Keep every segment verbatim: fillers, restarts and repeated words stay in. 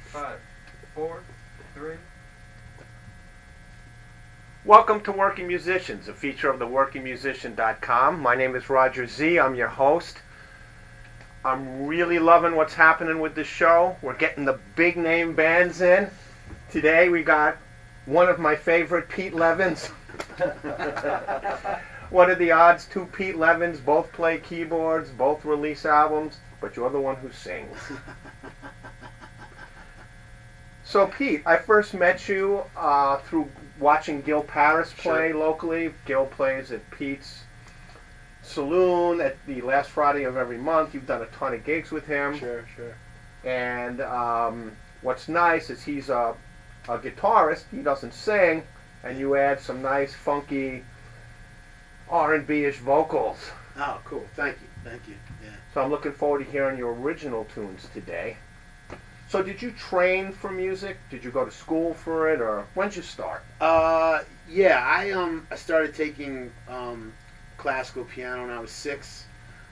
Five, four, three. Welcome to Working Musicians, a feature of the working musician dot com. My name is Roger Z. I'm your host. I'm really loving what's happening with this show. We're getting the big name bands in. Today we got one of my favorite, Pete Levins. What are the odds? Two Pete Levins, both play keyboards, both release albums, but you're the one who sings. So Pete, I first met you uh, through watching Gil Paris play Sure. locally. Gil plays at Pete's Saloon at the last Friday of every month. You've done a ton of gigs with him. Sure, sure. And um, what's nice is he's a, a guitarist. He doesn't sing, and you add some nice, funky R and B-ish vocals. Oh, cool. Thank you. Thank you. Yeah. So I'm looking forward to hearing your original tunes today. So did you train for music? Did you go to school for it, or when did you start? Uh, yeah. I um I started taking um classical piano when I was six,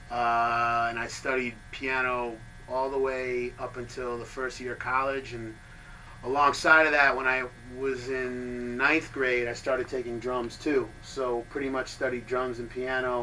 uh, and I studied piano all the way up until the first year of college. And alongside of that, when I was in ninth grade, I started taking drums too. So pretty much studied drums and piano,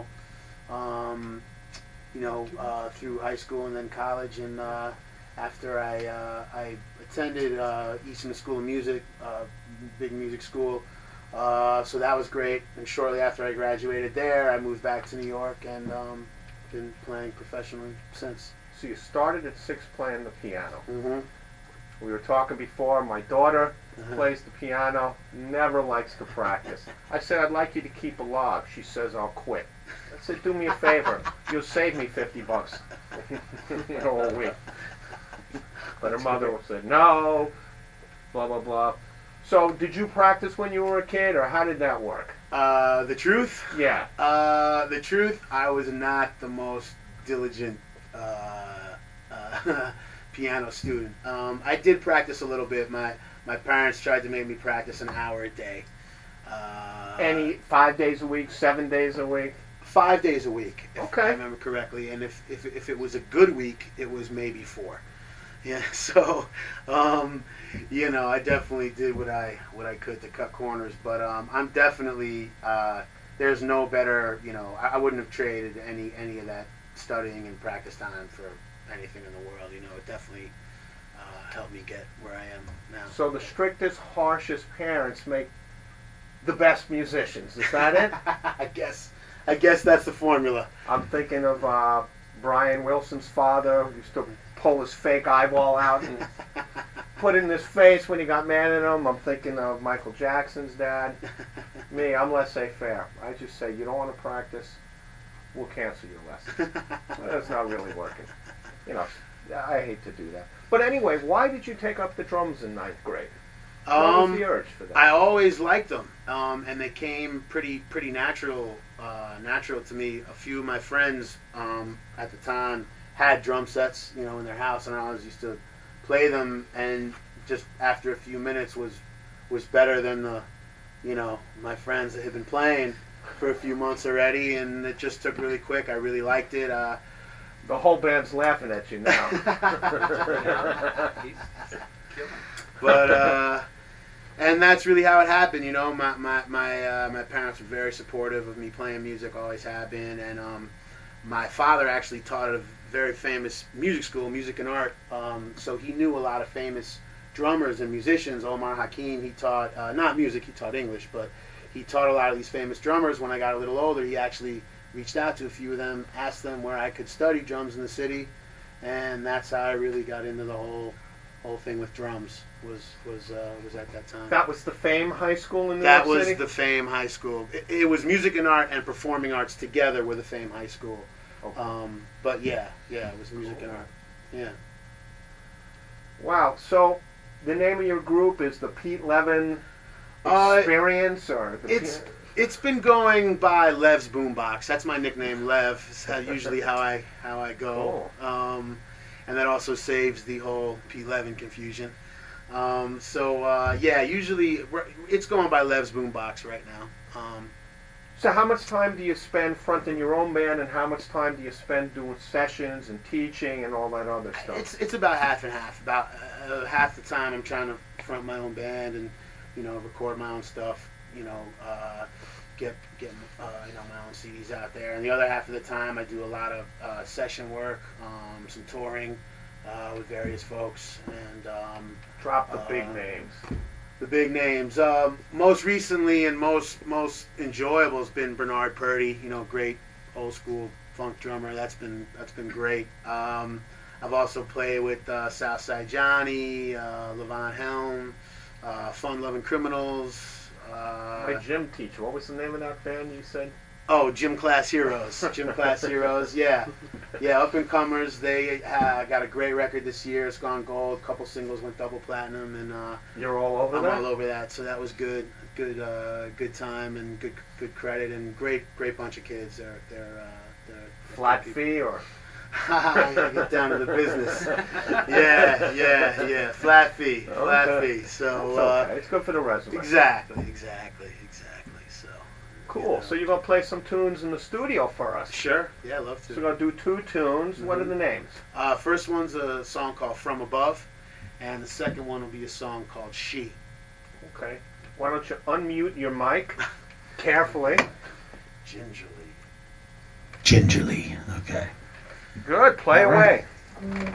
um, you know, uh, through high school and then college. And uh, after I uh, I attended uh, Eastern School of Music, uh, big music school. Uh, so that was great. And shortly after I graduated there, I moved back to New York and um, been playing professionally since. So you started at six playing the piano. Mm-hmm. We were talking before, my daughter Uh-huh. plays the piano, never likes to practice. I said, I'd like you to keep a log. She says, I'll quit. I said, do me a favor. You'll save me fifty bucks you know, a week. But her mother said, no, blah, blah, blah. So did you practice when you were a kid, or how did that work? Uh, the truth? Yeah. Uh, the truth, I was not the most diligent uh, uh, piano student. Um, I did practice a little bit. My my parents tried to make me practice an hour a day. Uh, Any five days a week, seven days a week? Five days a week, if Okay. I remember correctly. And if, if, if it was a good week, it was maybe four. Yeah, so, um, you know, I definitely did what I what I could to cut corners. But um, I'm definitely, uh, there's no better, you know, I, I wouldn't have traded any, any of that studying and practice time for anything in the world. You know, it definitely uh, helped me get where I am now. So the strictest, harshest parents make the best musicians. Is that it? I guess, I guess that's the formula. I'm thinking of uh, Brian Wilson's father, who used to pull his fake eyeball out and put it in his face when he got mad at him. I'm thinking of Michael Jackson's dad. Me, I'm laissez-faire. I just say, you don't want to practice, we'll cancel your lesson. Well, that's not really working. You know, I hate to do that. But anyway, why did you take up the drums in ninth grade? What Um, was the urge for that? I always liked them, um, and they came pretty pretty natural uh, natural to me. A few of my friends um, at the time had drum sets, you know, in their house, and I always used to play them. And just after a few minutes, was was better than the, you know, my friends that had been playing for a few months already, and it just took really quick. I really liked it. Uh, The whole band's laughing at you now. He's killing. but uh, and that's really how it happened. You know, my my my uh, my parents were very supportive of me playing music, always have been, and um, my father actually taught at a very famous music school, music and art. Um, so he knew a lot of famous drummers and musicians. Omar Hakim, he taught uh, not music, he taught English, but he taught a lot of these famous drummers. When I got a little older, he actually reached out to a few of them, asked them where I could study drums in the city, and that's how I really got into the whole whole thing with drums. Was was uh, was at that time. That was the Fame High School in New That York was City? the Fame High School. It, it was music and art and performing arts together with the Fame High School. Okay. Um, but yeah, yeah, it was music and art. Yeah. Wow. So the name of your group is the Pete Levin Uh, Experience, or the It's Pe- it's been going by Lev's Boombox. That's my nickname, Lev. Is how, usually how I how I go. Um, and that also saves the whole Pete Levin confusion. Um, so uh, yeah, usually we're, it's going by Lev's Boombox right now. Um, So how much time do you spend fronting your own band, and how much time do you spend doing sessions and teaching and all that other stuff? It's it's about half and half. About uh, half the time I'm trying to front my own band and, you know, record my own stuff. You know, uh, get get uh, you know, my own C Ds out there. And the other half of the time I do a lot of uh, session work, um, some touring uh, with various folks, and um, Drop the big uh, names. the big names. Um, most recently and most most enjoyable has been Bernard Purdy. You know, great old school funk drummer. That's been that's been great. Um, I've also played with uh, Southside Johnny, uh, Levon Helm, uh, Fun Loving Criminals. Uh, My gym teacher. What was the name of that band you said? Oh, Gym Class Heroes. Gym Class Heroes, yeah. Yeah, up and comers. They uh, got a great record this year. It's gone gold. A couple singles went double platinum, and uh, You're all over I'm that? all over that. So that was good, good, uh, good time, and good, good credit, and great, great bunch of kids. They're, they're, uh, they're Flat they're fee or? I gotta get down to the business. Yeah, yeah, yeah. Flat fee, flat Okay. fee. So It's uh, okay. It's good for the resume. exactly, exactly, exactly. So Cool. you know. So you're gonna play some tunes in the studio for us. Sure. Yeah, love So to. we're gonna do two tunes. What are Mhm. the names? Uh, first one's a song called From Above, and the second one will be a song called She. Okay. Why don't you unmute your mic carefully? Gingerly. Gingerly. Okay. Good. Play All away. right.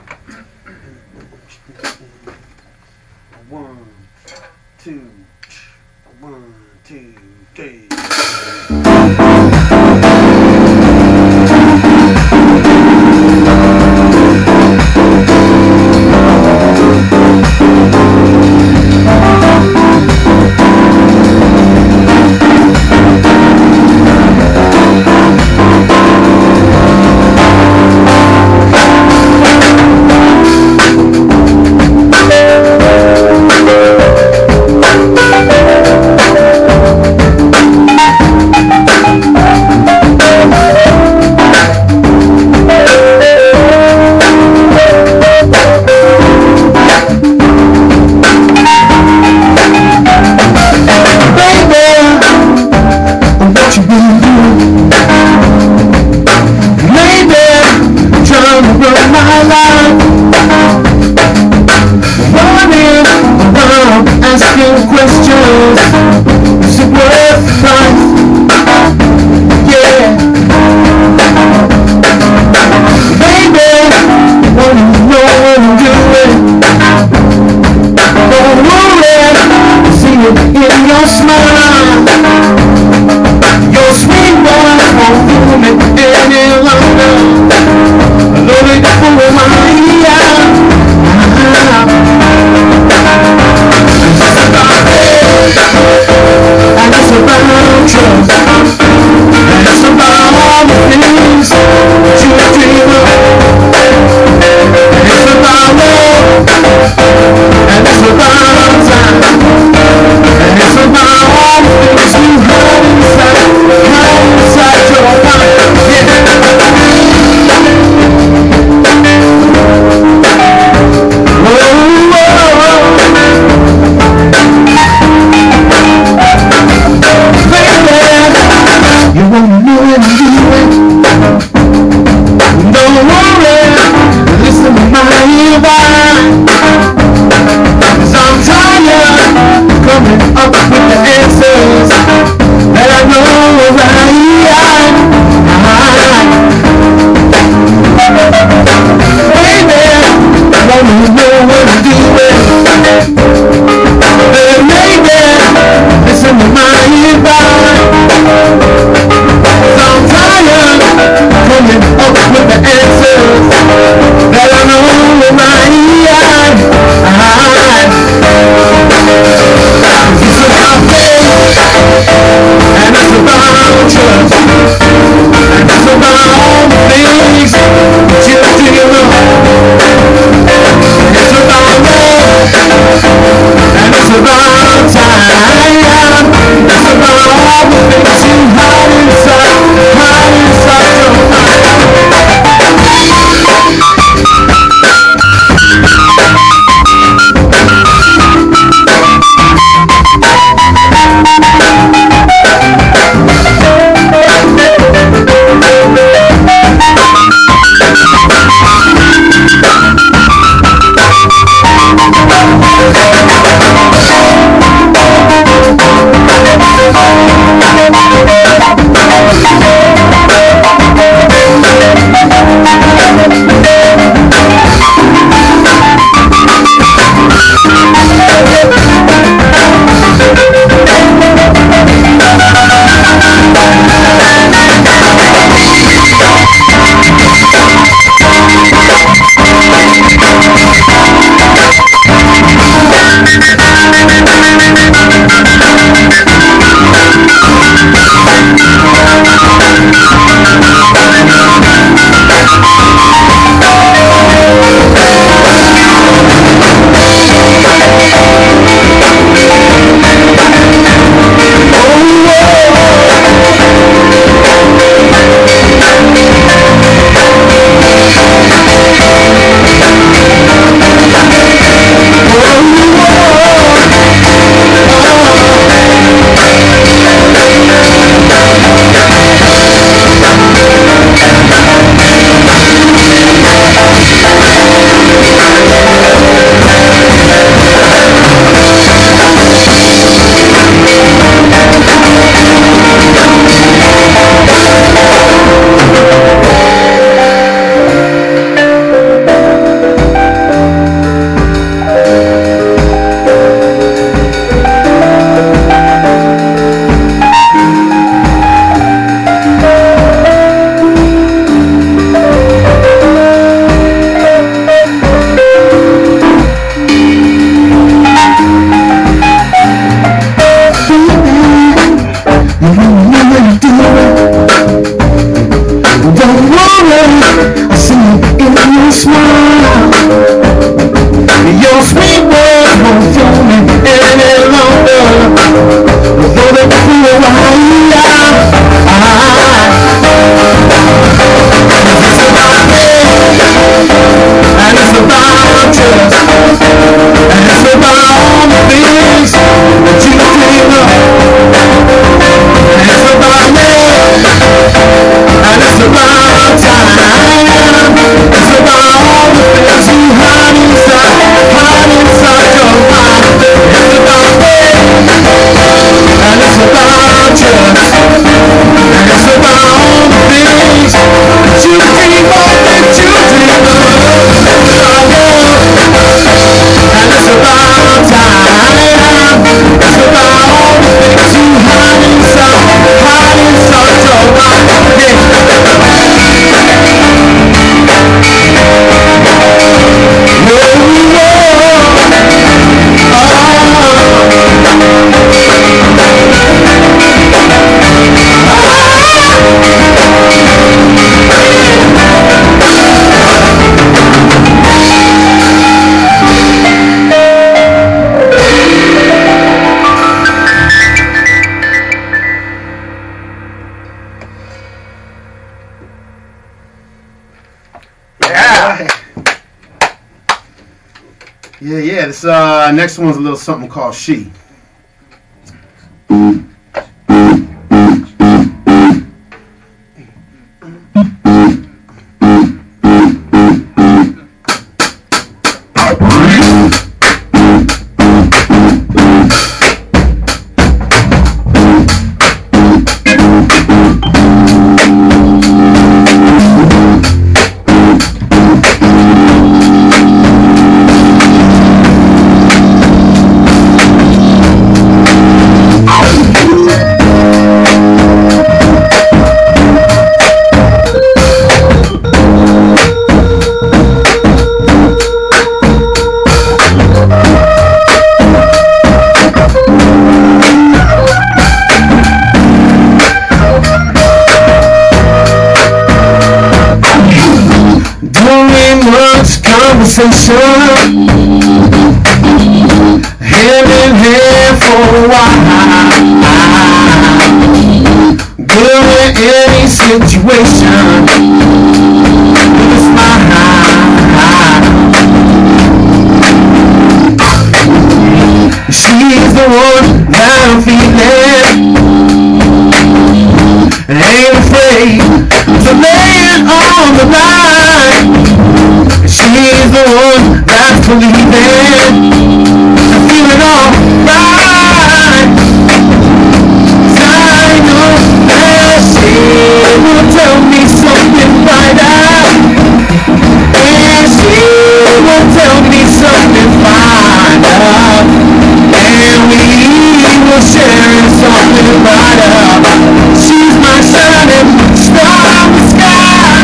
One, two, one, two, three. Asking questions, is it worth the price? Yeah. Baby, wanna know what I'm doing? Don't worry, see it in your smile. Your sweet voice won't fool me any longer. I love it for my ear. Thank you. this uh, next one's a little something called She. Conversation, hand in hand for a while, good in any situation, with a smile. She's the one that I'm feeling, and ain't afraid to lay it on the line. She's the one that's believing, I'm feeling alright. 'Cause I know that she will tell me something brighter, and she will tell me something finer, and we will share something brighter. She's my shining star in the sky.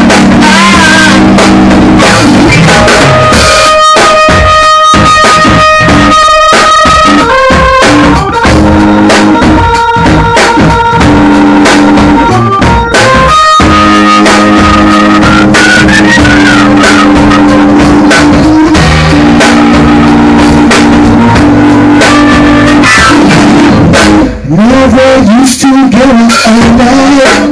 Never used to get it alone.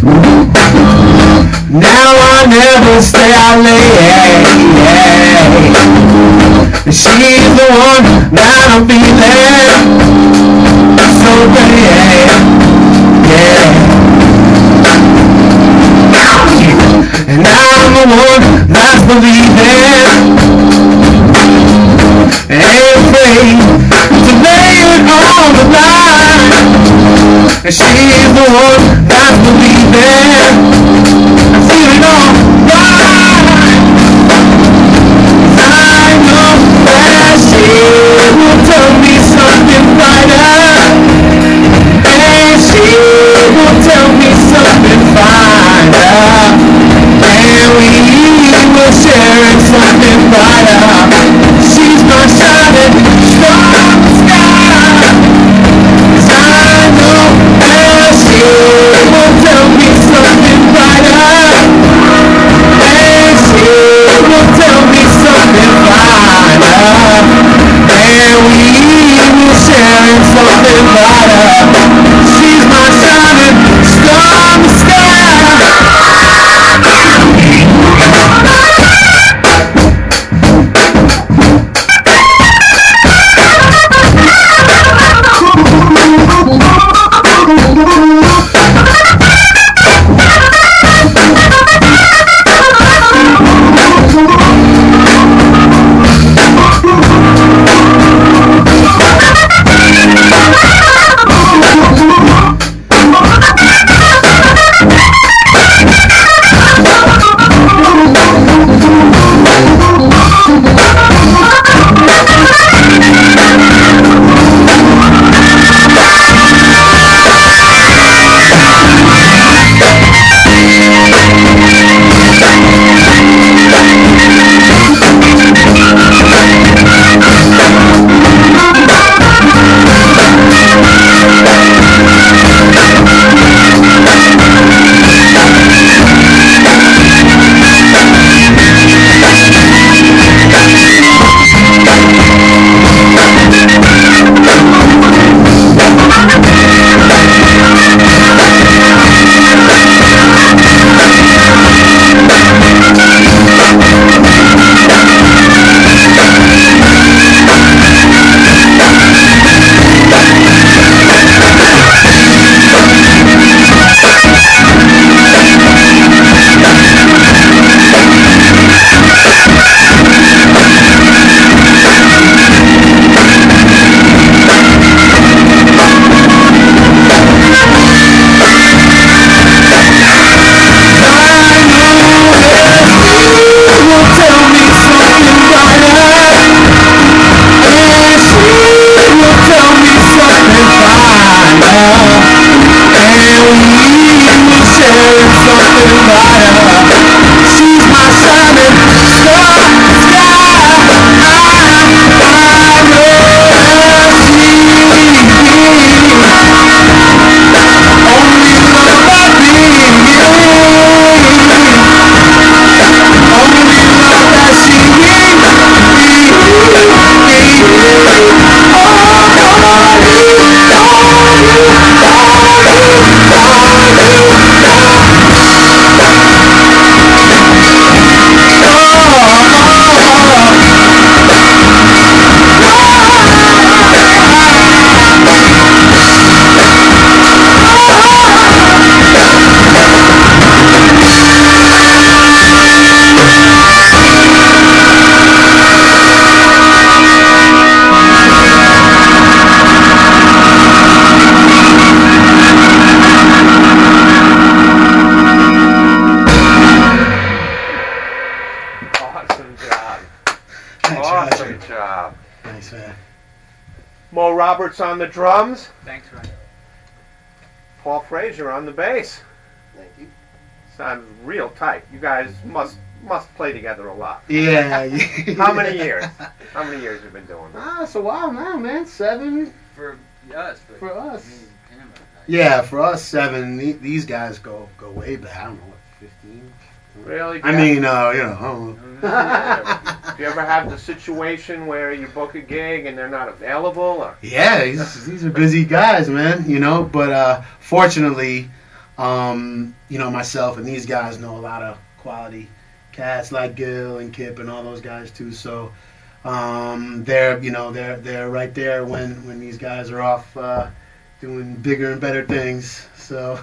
Now I never stay out late. She's the one that I'm feeling so bad. Yeah. And I'm the one that's believing, ain't afraid to lay it on the line. And she's the one that's believing, I'm feeling alright. 'Cause I know that she will tell me something brighter, and she will tell me something finer, and we will share something brighter. She's my shining star in the sky. 'Cause I know that she will tell me something brighter, and she will tell me something finer, and we will share something brighter. She's my shining star in the sky. Thanks, man. Mo Roberts on the drums. Thanks, Ryan. Paul Frazier on the bass. Thank you. Sounds real tight. You guys must must play together a lot. Yeah. yeah. How many years? How many years have you been doing this? Ah, it's a while now, man. Seven For us. But for us. me and him, I- Yeah, for us, seven. The- These guys go go way back. I don't know what, fifteen. Really? I mean, uh, you know. I don't know. Do you ever have the situation where you book a gig and they're not available? Or? Yeah, these, these are busy guys, man. You know, but uh, fortunately, um, you know, myself and these guys know a lot of quality cats like Gil and Kip and all those guys too. So um, they're, you know, they're they're right there when when these guys are off uh, doing bigger and better things. So.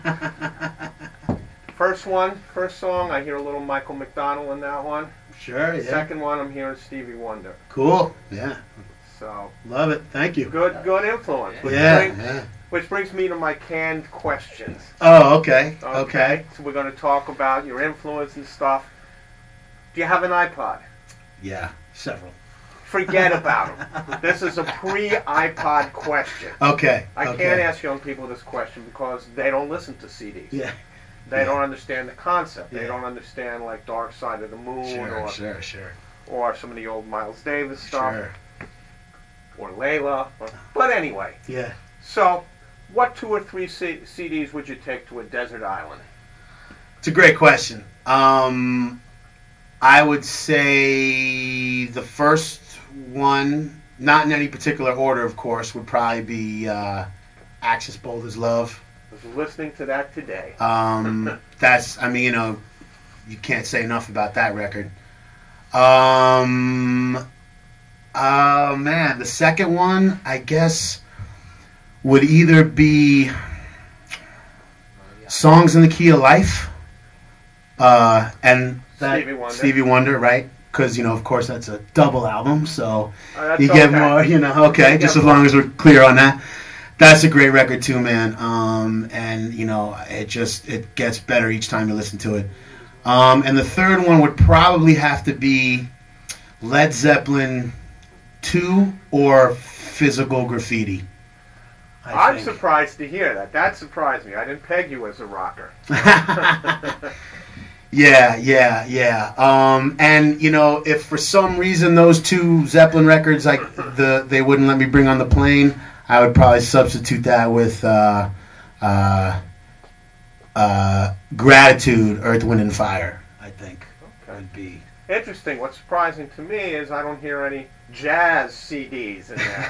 First one, first song, I hear a little Michael McDonald in that one. Sure. Yeah. Second one, I'm hearing Stevie Wonder. Cool. Yeah. So Love it. Thank you. good, good influence. Which, Yeah. brings, yeah. which brings me to my canned questions. Oh, okay. Okay. So we're going to talk about your influence and stuff. Do you have an iPod? Yeah. Several. Forget about them. This is a pre-iPod question. Okay. I okay. can't ask young people this question because they don't listen to C Ds. Yeah. They Yeah. don't understand the concept. They Yeah. don't understand like Dark Side of the Moon Sure. or Sure. Sure. or some of the old Miles Davis stuff Sure. or Layla. Or, but anyway, Yeah. so what two or three C- CDs would you take to a desert island? It's a great question. Um, I would say the first one, not in any particular order, of course, would probably be uh, Axis Bold as Love. I was listening to that today. Um, that's, I mean, you know, you can't say enough about that record. Um, oh man, the second one, I guess, would either be Songs in the Key of Life, uh, and that, Stevie Wonder. Stevie Wonder, right? Because, you know, of course, that's a double album, so Uh, that's you get okay. more, you know, okay, You just get as more. long as we're clear on that. That's a great record too, man. Um, and you know, it just it gets better each time you listen to it. Um, and the third one would probably have to be Led Zeppelin two or Physical Graffiti. I I'm think. surprised to hear that. That surprised me. I didn't peg you as a rocker. Yeah, yeah, yeah. Um, and you know, if for some reason those two Zeppelin records, like the they wouldn't let me bring on the plane, I would probably substitute that with uh, uh, uh, Gratitude, Earth, Wind, and Fire. I think Okay. would be. Interesting. What's surprising to me is I don't hear any jazz C Ds in there.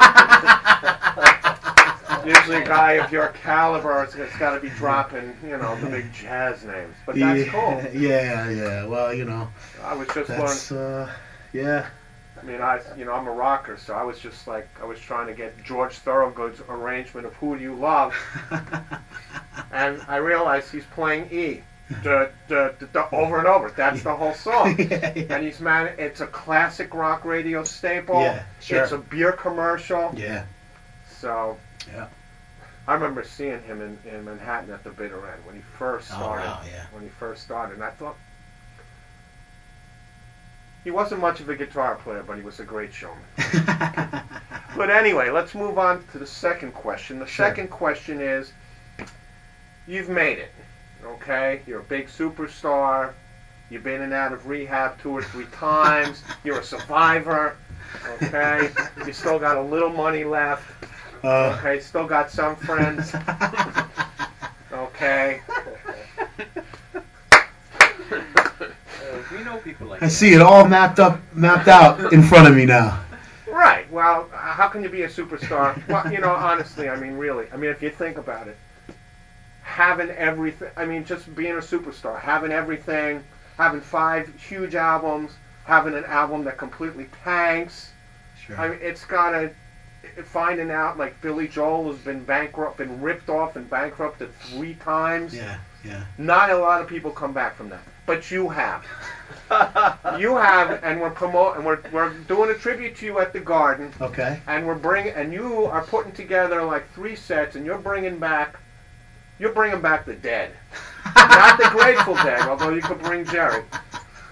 Usually a guy of your caliber, it's, it's got to be dropping, you know, the big jazz names. But that's yeah, cool. Yeah, yeah. Well, you know, I was just that's learning. uh, yeah. I mean, I, you know, I'm a rocker, so I was just like, I was trying to get George Thorogood's arrangement of Who Do You Love, and I realized he's playing E, duh, duh, duh, duh, over and over. That's the whole song. yeah, yeah. And he's man, it's a classic rock radio staple. Yeah, sure. It's a beer commercial. Yeah. So, Yeah. I remember seeing him in, in Manhattan at the bitter end when he first Oh, started. wow, yeah. When he first started, and I thought he wasn't much of a guitar player, but he was a great showman. But anyway, let's move on to the second question. The Sure. second question is, you've made it, okay? You're a big superstar. You've been in and out of rehab two or three times. You're a survivor, okay? You still got a little money left, Uh, okay? Still got some friends, okay? Uh, we know people like I that. see it all mapped up, mapped out in front of me now. Right. Well, how can you be a superstar? Well, you know, honestly, I mean, really. I mean, if you think about it, having everything, I mean, just being a superstar, having everything, having five huge albums, having an album that completely tanks. Sure. I mean, it's got to, finding out, like, Billy Joel has been bankrupt, been ripped off and bankrupted three times. Yeah, yeah. Not a lot of people come back from that. But you have. You have, and we're promoting, we're, we're doing a tribute to you at the Garden. Okay. And we're bringing, and you are putting together like three sets, and you're bringing back, you're bringing back the Dead, not the Grateful Dead, although you could bring Jerry.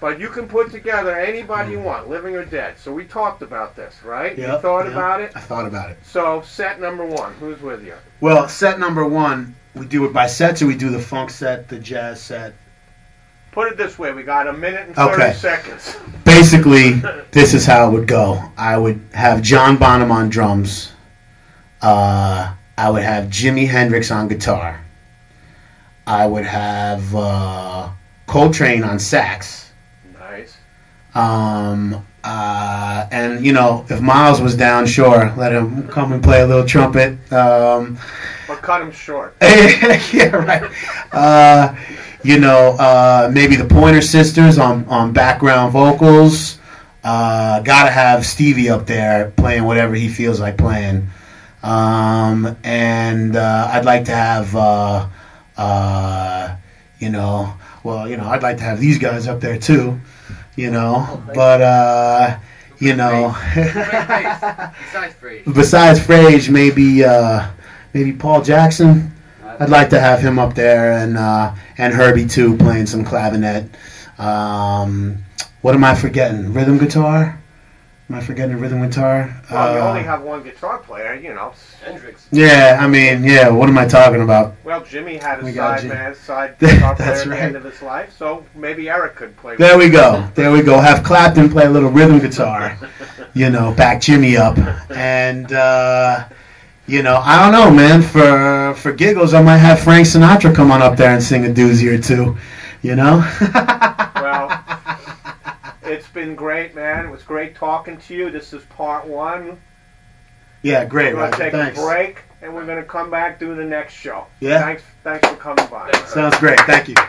But you can put together anybody you want, living or dead. So we talked about this, right? you Yep, thought yep. about it? I thought about it. So set number one, who's with you? Well, set number one, we do it by sets, or we do the funk set, the jazz set. Put it this way, we got a minute and thirty Okay. seconds. Basically, this is how it would go. I would have John Bonham on drums. Uh, I would have Jimi Hendrix on guitar. I would have uh, Coltrane on sax. Nice. Um, uh, and, you know, if Miles was down, sure, let him come and play a little trumpet. Um, But cut him short. yeah, right. Uh, you know, uh, maybe the Pointer Sisters on, on background vocals. Uh, gotta have Stevie up there playing whatever he feels like playing. Um, and uh, I'd like to have, uh, uh, you know, well, you know, I'd like to have these guys up there too, you know. But, uh, you know, Besides Frage. besides Frage, maybe uh, maybe Paul Jackson. I'd like to have him up there, and uh, and Herbie too, playing some clavinet. Um, what am I forgetting? Rhythm guitar? Am I forgetting a rhythm guitar? Well, you Uh, only have one guitar player, you know. Hendrix. yeah, I mean, yeah. What am I talking about? Well, Jimmy had a We got side Jim- man, side guitar player That's at the right. end of his life, so maybe Eric could play. There we go. There we go. Have Clapton play a little rhythm guitar. You know, back Jimmy up, and uh, you know, I don't know, man. For for giggles, I might have Frank Sinatra come on up there and sing a doozy or two. You know. Well, it's been great, man. It was great talking to you. This is part one. Yeah, great, We're going to Roger. take Thanks. a break, and we're going to come back, do the next show. Yeah? Thanks, thanks for coming by. Sounds great. Thank you.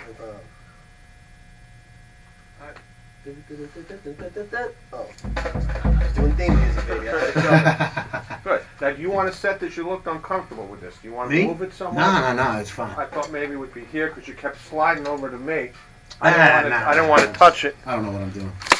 Oh, doing theme music, baby. Good. Now, do you want to set this? You looked uncomfortable with this. Do you want to Me? move it somewhere? No, no, no. It's fine. I thought maybe it would be here because you kept sliding over to me. Ah, I don't want to. nah, I don't nah, want to nah. touch it. I don't know what I'm doing.